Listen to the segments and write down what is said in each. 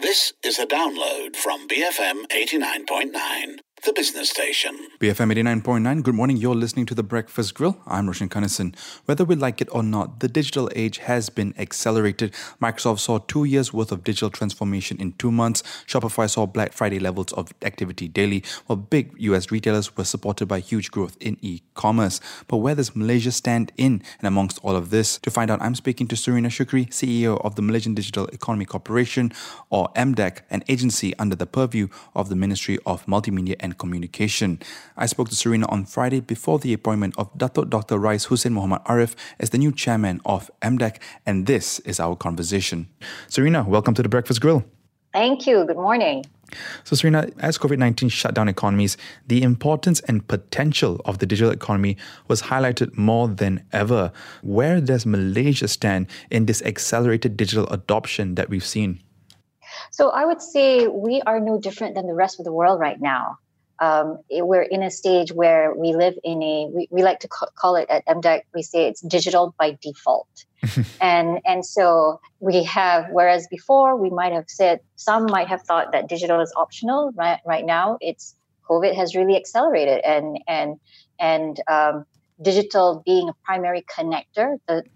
This is a download from BFM 89.9, the business station. BFM 89.9, good morning. You're listening to The Breakfast Grill. I'm Roshan Kanesan. Whether we like it or not, the digital age has been accelerated. Microsoft saw 2 years worth of digital transformation in 2 months. Shopify saw Black Friday levels of activity daily, while big US retailers were supported by huge growth in e-commerce. But where does Malaysia stand in and amongst all of this? To find out, I'm speaking to Serena Shukri, CEO of the Malaysian Digital Economy Corporation, or MDEC, an agency under the purview of the Ministry of Multimedia and Communication. I spoke to Serena on Friday before the appointment of Datuk Dr. Rais Hussein Muhammad Arif as the new chairman of MDEC, and this is our conversation. Serena, welcome to The Breakfast Grill. Thank you. Good morning. So Serena, as COVID-19 shut down economies, the importance and potential of the digital economy was highlighted more than ever. Where does Malaysia stand in this accelerated digital adoption that we've seen? So I would say we are no different than the rest of the world right now. We're in a stage where we live in we like to call it at MDEC, we say it's digital by default. and so we have, whereas before we might have said, some might have thought that digital is optional. Right now, COVID has really accelerated and digital being a primary connector.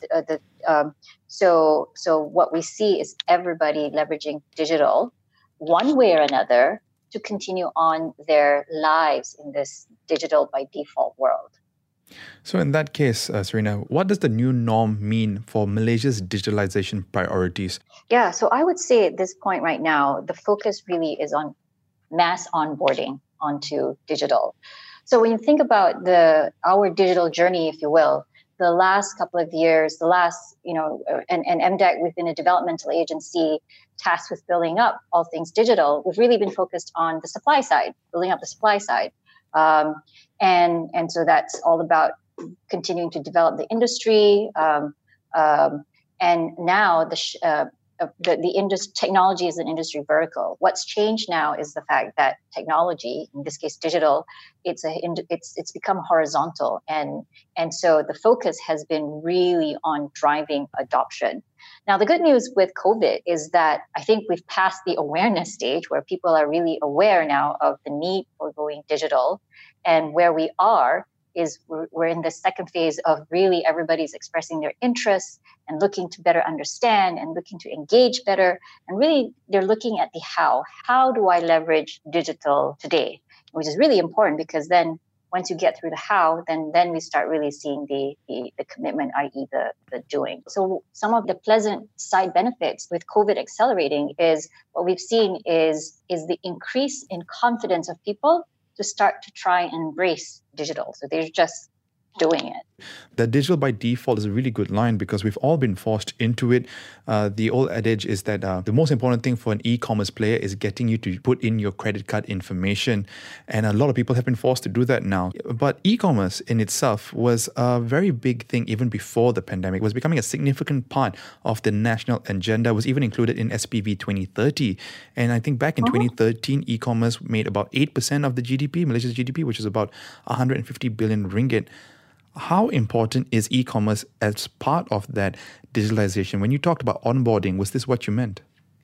So what we see is everybody leveraging digital one way or another to continue on their lives in this digital by default world. So in that case, Serena, what does the new norm mean for Malaysia's digitalization priorities? Yeah, so I would say at this point right now, the focus really is on mass onboarding onto digital. So when you think about our digital journey, if you will, the last couple of years, and MDEC within a developmental agency tasked with building up all things digital, we've really been focused on the supply side, building up the supply side. And so that's all about continuing to develop the industry. And now technology is an industry vertical. What's changed now is the fact that technology, in this case digital, it's become horizontal, and so the focus has been really on driving adoption. Now, the good news with COVID is that I think we've passed the awareness stage where people are really aware now of the need for going digital, and where we are is we're in the second phase of really everybody's expressing their interests and looking to better understand and looking to engage better. And really, they're looking at the how. How do I leverage digital today? Which is really important, because then once you get through the how, then we start really seeing the commitment, i.e. the doing. So some of the pleasant side benefits with COVID accelerating is what we've seen is the increase in confidence of people to start to try and embrace digital. So they're just doing it. The digital by default is a really good line because we've all been forced into it. The old adage is that the most important thing for an e-commerce player is getting you to put in your credit card information. And a lot of people have been forced to do that now. But e-commerce in itself was a very big thing even before the pandemic. It was becoming a significant part of the national agenda. It was even included in SPV 2030. And I think back in 2013, e-commerce made about 8% of the GDP, Malaysia's GDP, which is about 150 billion ringgit. How important is e-commerce as part of that digitalization? When you talked about onboarding, was this what you meant?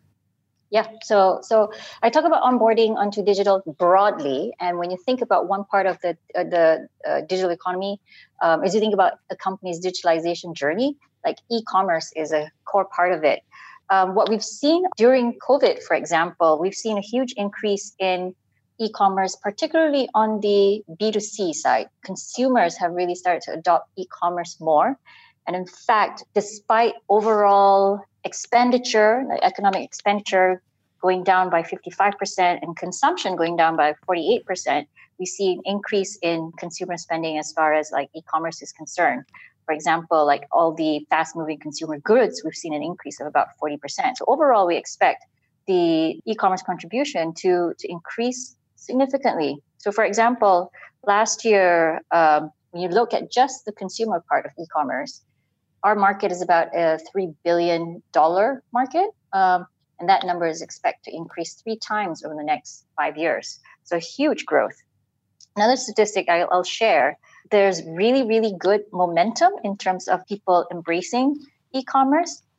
Yeah, so I talk about onboarding onto digital broadly, and when you think about one part of the digital economy, as you think about a company's digitalization journey, like e-commerce is a core part of it. What we've seen during COVID, for example, we've seen a huge increase in e-commerce, particularly on the B2C side. Consumers have really started to adopt e-commerce more. And in fact, despite overall expenditure, economic expenditure going down by 55% and consumption going down by 48%, we see an increase in consumer spending as far as like e-commerce is concerned. For example, like all the fast-moving consumer goods, we've seen an increase of about 40%. So overall, we expect the e-commerce contribution to increase significantly. So for example, last year, when you look at just the consumer part of e-commerce, our market is about a $3 billion market. And that number is expected to increase 3 times over the next 5 years. So huge growth. Another statistic I'll share, there's really, really good momentum in terms of people embracing e-commerce.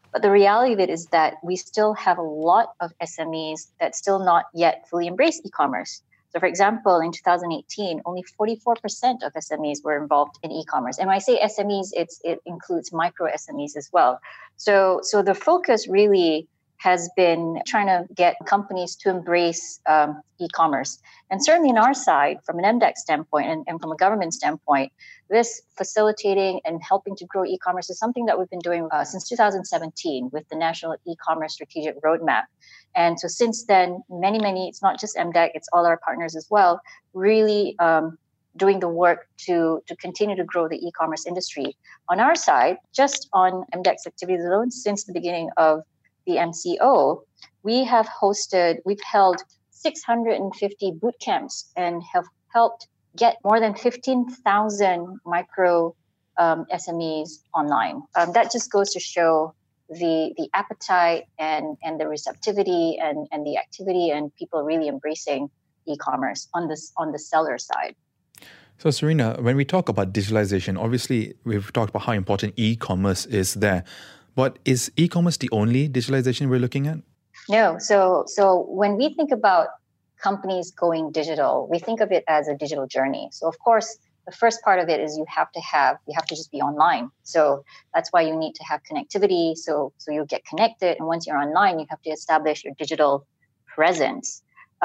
But the reality of it is that we still have a lot of SMEs that still not yet fully embrace e-commerce. So, for example, in 2018, only 44% of SMEs were involved in e-commerce. And when I say SMEs, it includes micro SMEs as well. So the focus really has been trying to get companies to embrace e-commerce. And certainly on our side, from an MDEC standpoint and from a government standpoint, this facilitating and helping to grow e-commerce is something that we've been doing since 2017 with the National E-commerce Strategic Roadmap. And so since then, many, it's not just MDEC, it's all our partners as well, really doing the work to continue to grow the e-commerce industry. On our side, just on MDEC's activities alone, since the beginning of the MCO, we've held 650 boot camps and have helped get more than 15,000 micro SMEs online. That just goes to show the appetite and the receptivity and the activity and people really embracing e-commerce on the seller side. So Serena, when we talk about digitalization, obviously we've talked about how important e-commerce is there. But is e-commerce the only digitalization we're looking at? No. So when we think about companies going digital, we think of it as a digital journey. So of course, the first part of it is you have to just be online. So that's why you need to have connectivity. So you'll get connected. And once you're online, you have to establish your digital presence.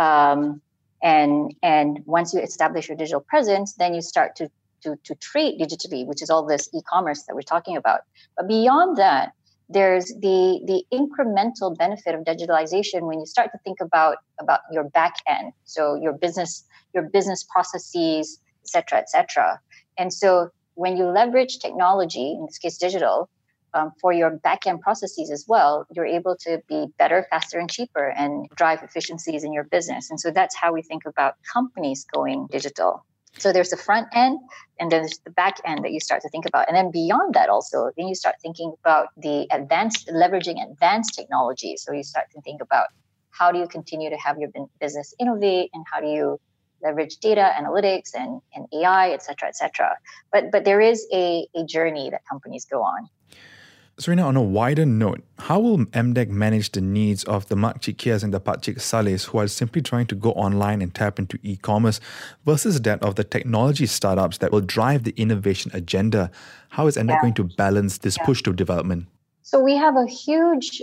And once you establish your digital presence, then you start to trade digitally, which is all this e-commerce that we're talking about. But beyond that, there's the incremental benefit of digitalization when you start to think about your back end, so your business processes, et cetera. And so when you leverage technology, in this case digital, for your back end processes as well, you're able to be better, faster, and cheaper and drive efficiencies in your business. And so that's how we think about companies going digital. So there's the front end and then there's the back end that you start to think about. And then beyond that also, then you start thinking about leveraging advanced technology. So you start to think about how do you continue to have your business innovate and how do you leverage data analytics and AI, et cetera. But there is a journey that companies go on. Serena, on a wider note, how will MDEC manage the needs of the Makcik Kias and the Pakcik Sales who are simply trying to go online and tap into e-commerce versus that of the technology startups that will drive the innovation agenda? How is MDEC going to balance this push to development? So we have a huge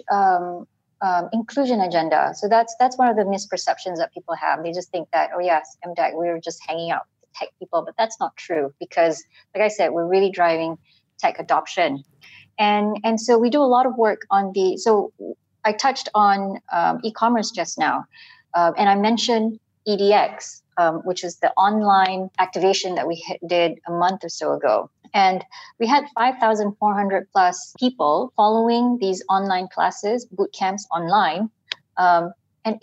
inclusion agenda. So that's one of the misperceptions that people have. They just think that, oh yes, MDEC, we're just hanging out with tech people, but that's not true because, like I said, we're really driving tech adoption. And so we do a lot of work on so I touched on e-commerce just now, and I mentioned EDX, which is the online activation that we did a month or so ago. And we had 5,400 plus people following these online classes, boot camps online. And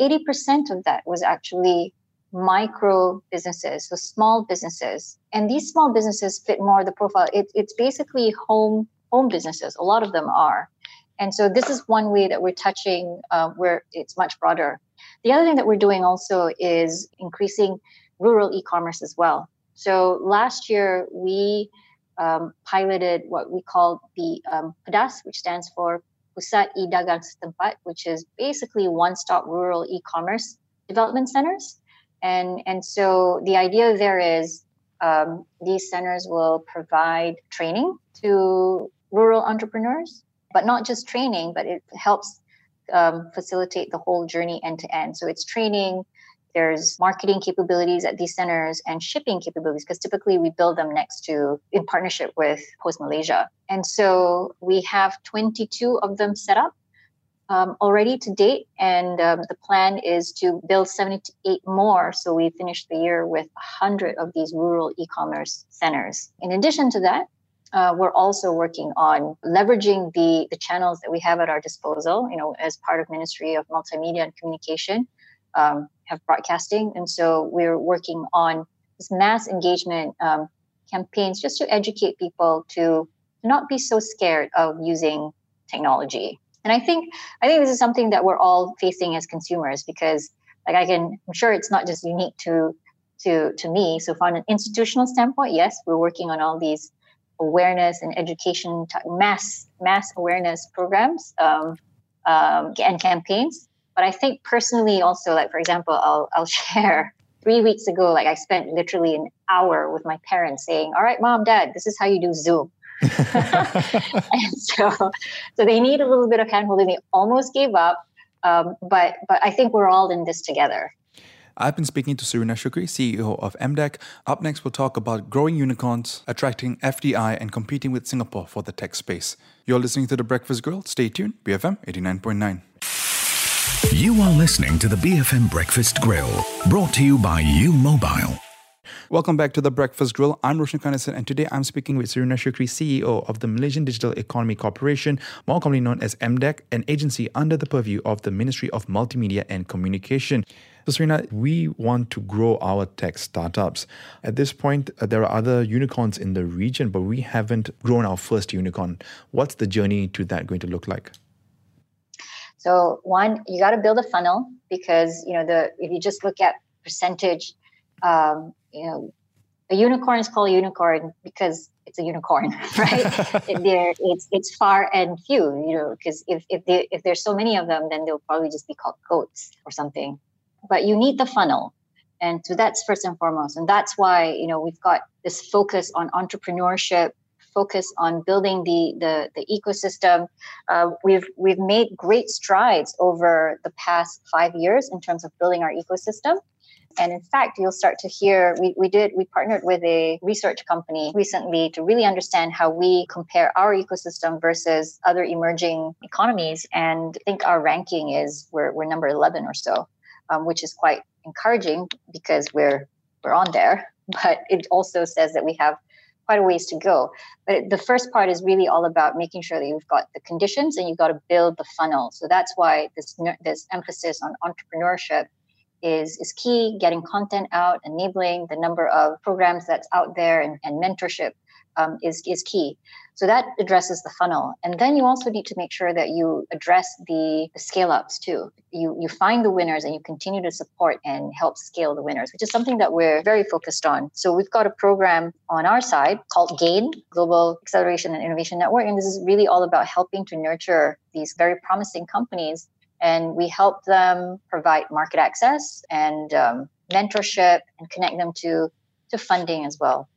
80% of that was actually micro businesses, so small businesses. And these small businesses fit more the profile. It's basically home businesses. A lot of them are. And so this is one way that we're touching where it's much broader. The other thing that we're doing also is increasing rural e-commerce as well. So last year, we piloted what we call the PEDAS, which stands for Pusat E-Dagang Setempat, which is basically one-stop rural e-commerce development centers. And so the idea there is these centers will provide training to rural entrepreneurs, but not just training, but it helps facilitate the whole journey end to end. So it's training, there's marketing capabilities at these centers and shipping capabilities, because typically we build them in partnership with Post Malaysia. And so we have 22 of them set up already to date. And the plan is to build 78 more. So we finish the year with 100 of these rural e-commerce centers. In addition to that, we're also working on leveraging the channels that we have at our disposal, as part of Ministry of Multimedia and Communication, have broadcasting. And so we're working on this mass engagement campaigns just to educate people to not be so scared of using technology. And I think this is something that we're all facing as consumers because I'm sure it's not just unique to me. So from an institutional standpoint, yes, we're working on all these awareness and education, mass awareness programs and campaigns. But I think personally also, like, for example, I'll share 3 weeks ago, like I spent literally an hour with my parents saying, all right, mom, dad, this is how you do Zoom. And so they need a little bit of handholding. They almost gave up. But I think we're all in this together. I've been speaking to Serena Shukri, CEO of MDEC. Up next, we'll talk about growing unicorns, attracting FDI, and competing with Singapore for the tech space. You're listening to The Breakfast Grill. Stay tuned. BFM 89.9. You are listening to the BFM Breakfast Grill, brought to you by U Mobile. Welcome back to The Breakfast Grill. I'm Roshan Kanesan, and today I'm speaking with Serena Shukri, CEO of the Malaysian Digital Economy Corporation, more commonly known as MDEC, an agency under the purview of the Ministry of Multimedia and Communication. So Serena, we want to grow our tech startups. At this point, there are other unicorns in the region, but we haven't grown our first unicorn. What's the journey to that going to look like? So one, you got to build a funnel because, if you just look at percentage, a unicorn is called a unicorn because it's a unicorn, right? It's far and few, because if there's so many of them, then they'll probably just be called goats or something. But you need the funnel. And so that's first and foremost. And that's why, we've got this focus on entrepreneurship, focus on building the ecosystem. We've made great strides over the past 5 years in terms of building our ecosystem. And in fact, you'll start to hear, we partnered with a research company recently to really understand how we compare our ecosystem versus other emerging economies. And I think our ranking is we're number 11 or so, which is quite encouraging because we're on there. But it also says that we have quite a ways to go. But the first part is really all about making sure that you've got the conditions and you've got to build the funnel. So that's why this emphasis on entrepreneurship is key. Getting content out, enabling the number of programs that's out there, and mentorship is key. So that addresses the funnel. And then you also need to make sure that you address the scale-ups too. You find the winners and you continue to support and help scale the winners, which is something that we're very focused on. So we've got a program on our side called GAIN, Global Acceleration and Innovation Network. And this is really all about helping to nurture these very promising companies. And we help them provide market access and mentorship and connect them to funding as well.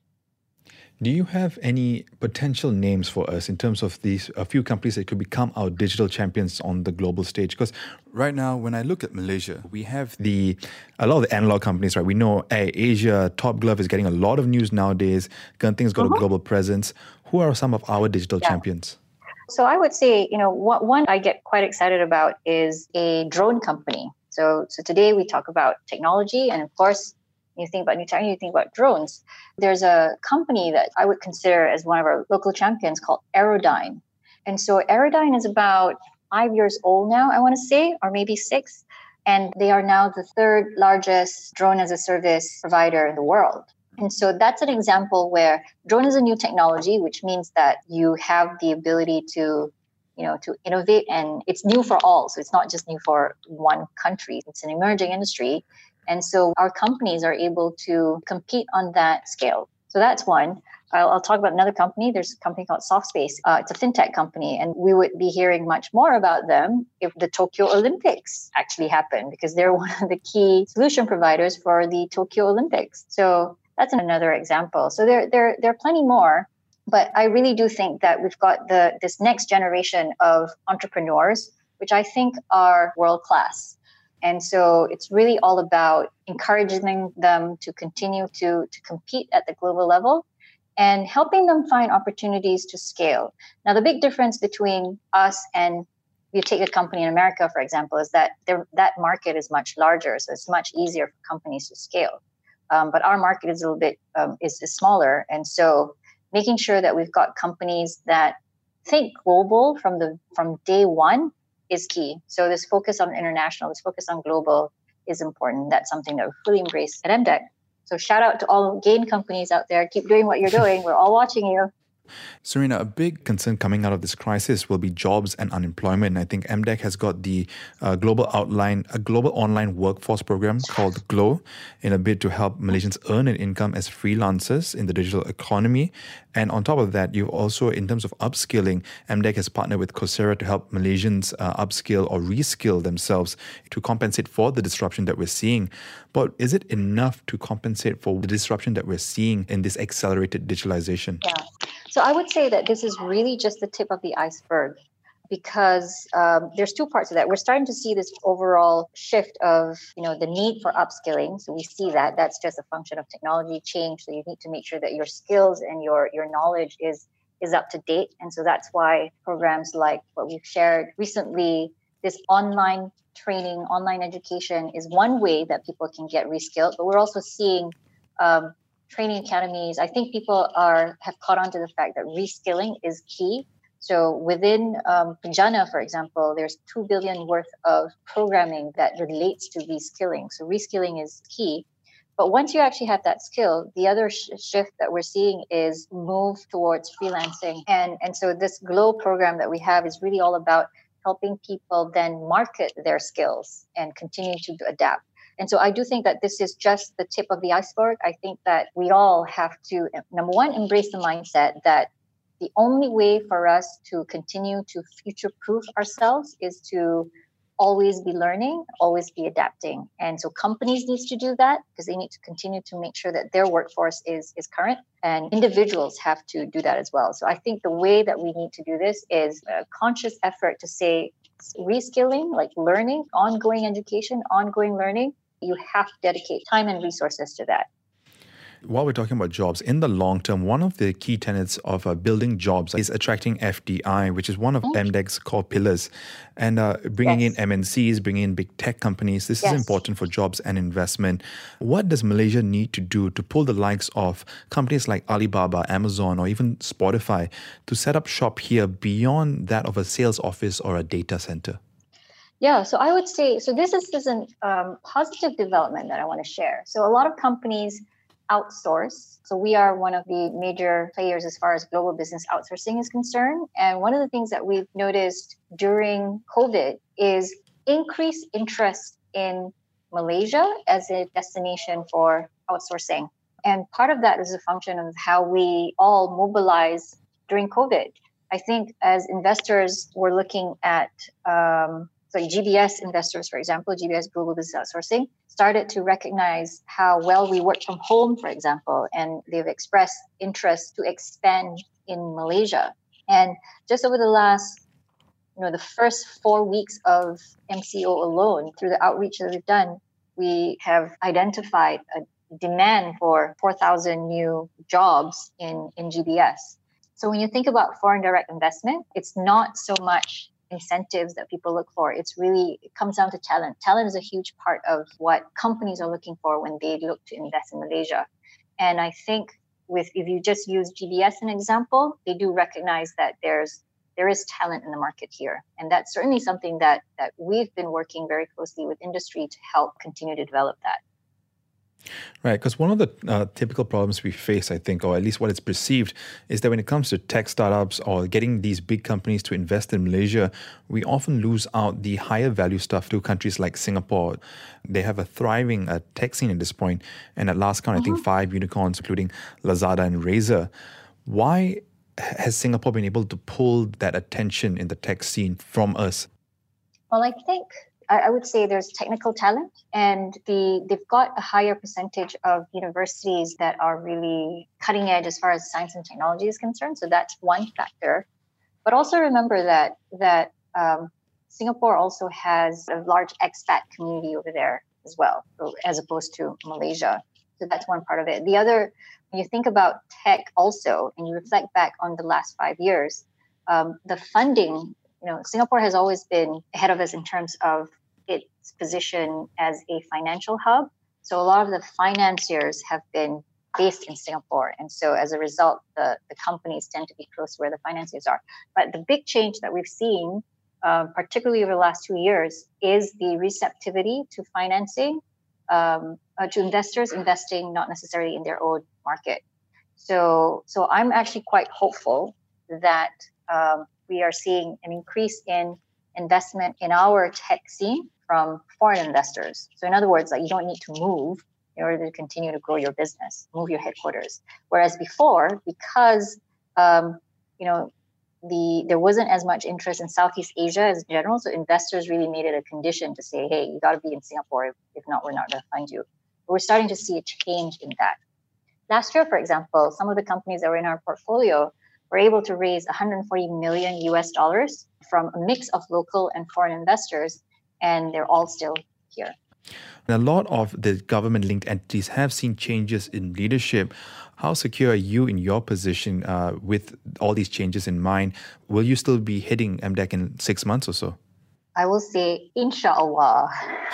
Do you have any potential names for us in terms of a few companies that could become our digital champions on the global stage? Because right now, when I look at Malaysia, we have a lot of the analog companies, right? We know Asia, Top Glove is getting a lot of news nowadays. Genting's got a global presence. Who are some of our digital champions? So I would say, one I get quite excited about is a drone company. So today we talk about technology, and of course, you think about new technology, you think about drones. There's a company that I would consider as one of our local champions called Aerodyne. And so Aerodyne is about 5 years old now, I want to say, or maybe 6. And they are now the third largest drone as a service provider in the world. And so that's an example where drone is a new technology, which means that you have the ability to innovate, and it's new for all. So it's not just new for one country. It's an emerging industry. And so our companies are able to compete on that scale. So that's one. I'll talk about another company. There's a company called SoftSpace. It's a fintech company, and we would be hearing much more about them if the Tokyo Olympics actually happen, because they're one of the key solution providers for the Tokyo Olympics. So that's another example. So there are plenty more, but I really do think that we've got this next generation of entrepreneurs, which I think are world class. And so it's really all about encouraging them to continue to compete at the global level and helping them find opportunities to scale. Now, the big difference between us and you take a company in America, for example, is that that market is much larger. So it's much easier for companies to scale. But our market is a little bit is smaller. And so making sure that we've got companies that think global from day one is key. So this focus on international, this focus on global is important. That's something that we fully embrace at MDEC. So shout out to all GAIN companies out there. Keep doing what you're doing. We're all watching you. Serena, a big concern coming out of this crisis will be jobs and unemployment. I think MDEC has got the global online workforce program called GLOW in a bid to help Malaysians earn an income as freelancers in the digital economy. And on top of that, you also, in terms of upskilling, MDEC has partnered with Coursera to help Malaysians upskill or reskill themselves to compensate for the disruption that we're seeing. But is it enough to compensate for the disruption that we're seeing in this accelerated digitalization? Yeah. So I would say that this is really just the tip of the iceberg because there's two parts of that. We're starting to see this overall shift of, the need for upskilling. So we see that that's just a function of technology change. So you need to make sure that your skills and your knowledge is up to date. And so that's why programs like what we've shared recently, this online training, online education is one way that people can get reskilled. But we're also seeing training academies. I think people have caught on to the fact that reskilling is key. So within Penjana, for example, there's 2 billion worth of programming that relates to reskilling. So reskilling is key. But once you actually have that skill, the other shift that we're seeing is move towards freelancing. And so this GLOW program that we have is really all about helping people then market their skills and continue to adapt. And so I do think that this is just the tip of the iceberg. I think that we all have to, number one, embrace the mindset that the only way for us to continue to future-proof ourselves is to always be learning, always be adapting. And so companies need to do that because they need to continue to make sure that their workforce is current, and individuals have to do that as well. So I think the way that we need to do this is a conscious effort to say reskilling, like learning, ongoing education, ongoing learning. You have to dedicate time and resources to that. While we're talking about jobs, in the long term, one of the key tenets of building jobs is attracting FDI, which is one of MDEC's core pillars. And bringing in MNCs, bringing in big tech companies, this is important for jobs and investment. What does Malaysia need to do to pull the likes of companies like Alibaba, Amazon, or even Spotify to set up shop here beyond that of a sales office or a data center? Yeah, so I would say, so this is a positive development that I want to share. So a lot of companies outsource. So we are one of the major players as far as global business outsourcing is concerned. And one of the things that we've noticed during COVID is increased interest in Malaysia as a destination for outsourcing. And part of that is a function of how we all mobilize during COVID. I think as investors, we're looking at GBS investors, for example, GBS Global Business Outsourcing, started to recognize how well we work from home, for example, and they've expressed interest to expand in Malaysia. And just over the last, the first 4 weeks of MCO alone, through the outreach that we've done, we have identified a demand for 4,000 new jobs in GBS. So when you think about foreign direct investment, it's not so much incentives that people look for. It comes down to talent. Talent is a huge part of what companies are looking for when they look to invest in Malaysia. And I think if you just use GBS as an example, they do recognize that there is talent in the market here. And that's certainly something that we've been working very closely with industry to help continue to develop that. Right, because one of the typical problems we face, I think, or at least what it's perceived, is that when it comes to tech startups or getting these big companies to invest in Malaysia, we often lose out the higher value stuff to countries like Singapore. They have a thriving tech scene at this point, and at last count, I think 5 unicorns, including Lazada and Razer. Why has Singapore been able to pull that attention in the tech scene from us? Well, I think I would say there's technical talent, and they've got a higher percentage of universities that are really cutting edge as far as science and technology is concerned. So that's one factor. But also remember that Singapore also has a large expat community over there as well, as opposed to Malaysia. So that's one part of it. The other, when you think about tech also, and you reflect back on the last 5 years, the funding, Singapore has always been ahead of us in terms of its position as a financial hub. So a lot of the financiers have been based in Singapore. And so as a result, the companies tend to be close to where the financiers are. But the big change that we've seen, particularly over the last 2 years, is the receptivity to financing, to investors investing not necessarily in their own market. So I'm actually quite hopeful that we are seeing an increase in investment in our tech scene from foreign investors. So in other words, like you don't need to move in order to continue to grow your business, move your headquarters. Whereas before, because there wasn't as much interest in Southeast Asia as general, so investors really made it a condition to say, hey, you got to be in Singapore. If not, we're not going to fund you. But we're starting to see a change in that. Last year, for example, some of the companies that were in our portfolio were able to raise $140 million US dollars from a mix of local and foreign investors, and they're all still here. A lot of the government-linked entities have seen changes in leadership. How secure are you in your position with all these changes in mind? Will you still be hitting MDEC in 6 months or so? I will say, inshallah.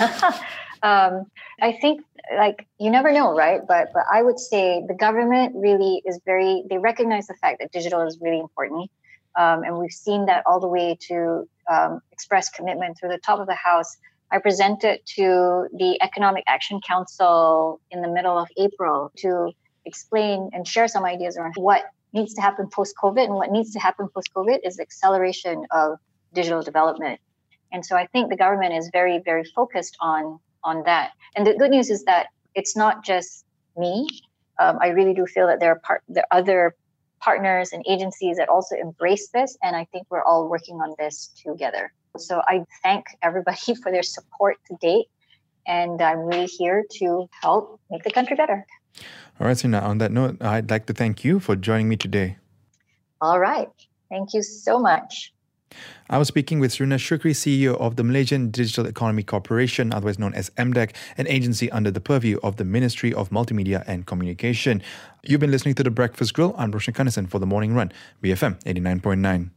I think, you never know, right? But I would say the government really is they recognize the fact that digital is really important. And we've seen that all the way to express commitment through the top of the house. I presented to the Economic Action Council in the middle of April to explain and share some ideas around what needs to happen post-COVID. And what needs to happen post-COVID is the acceleration of digital development. And so I think the government is very, very focused on that. And the good news is that it's not just me. I really do feel that there are other partners and agencies that also embrace this. And I think we're all working on this together. So I thank everybody for their support to date. And I'm really here to help make the country better. All right, Srina, on that note, I'd like to thank you for joining me today. All right. Thank you so much. I was speaking with Srina Shukri, CEO of the Malaysian Digital Economy Corporation, otherwise known as MDEC, an agency under the purview of the Ministry of Multimedia and Communication. You've been listening to The Breakfast Grill. I'm Roshan Kanesan for The Morning Run, BFM 89.9.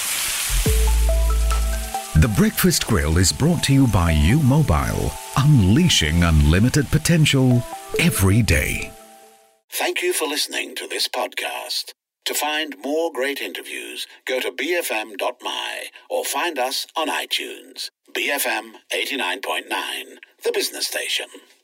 The Breakfast Grill is brought to you by U Mobile, unleashing unlimited potential every day. Thank you for listening to this podcast. To find more great interviews, go to bfm.my or find us on iTunes. BFM 89.9, the business station.